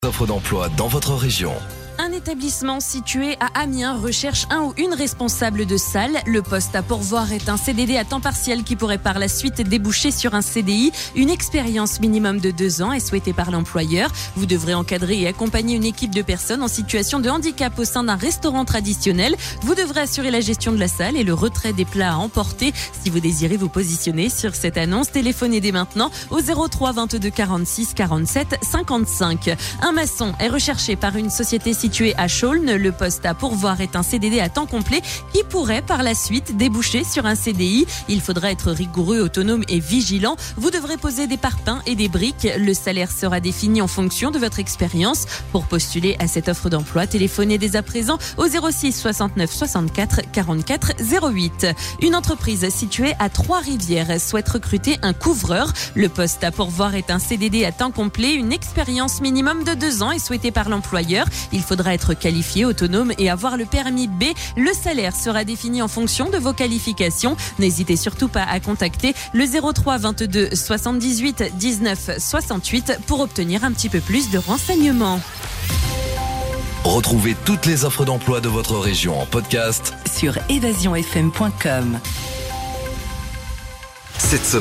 Offres d'emploi dans votre région. Un établissement situé à Amiens recherche un ou une responsable de salle. Le poste à pourvoir est un CDD à temps partiel qui pourrait par la suite déboucher sur un CDI. Une expérience minimum de 2 ans est souhaitée par l'employeur. Vous devrez encadrer et accompagner une équipe de personnes en situation de handicap au sein d'un restaurant traditionnel. Vous devrez assurer la gestion de la salle et le retrait des plats à emporter. Si vous désirez vous positionner sur cette annonce, téléphonez dès maintenant au 03 22 46 47 55. Un maçon est recherché par une société située à Chaulnes. Le poste à pourvoir est un CDD à temps complet qui pourrait par la suite déboucher sur un CDI. Il faudra être rigoureux, autonome et vigilant. Vous devrez poser des parpaings et des briques. Le salaire sera défini en fonction de votre expérience. Pour postuler à cette offre d'emploi, téléphonez dès à présent au 06 69 64 44 08. Une entreprise située à Trois-Rivières souhaite recruter un couvreur. Le poste à pourvoir est un CDD à temps complet. Une expérience minimum de 2 ans est souhaitée par l'employeur. Il faudra être qualifié, autonome et avoir le permis B. Le salaire sera défini en fonction de vos qualifications. N'hésitez surtout pas à contacter le 03 22 78 19 68 pour obtenir un petit peu plus de renseignements. Retrouvez toutes les offres d'emploi de votre région en podcast sur evasionfm.com. cette semaine.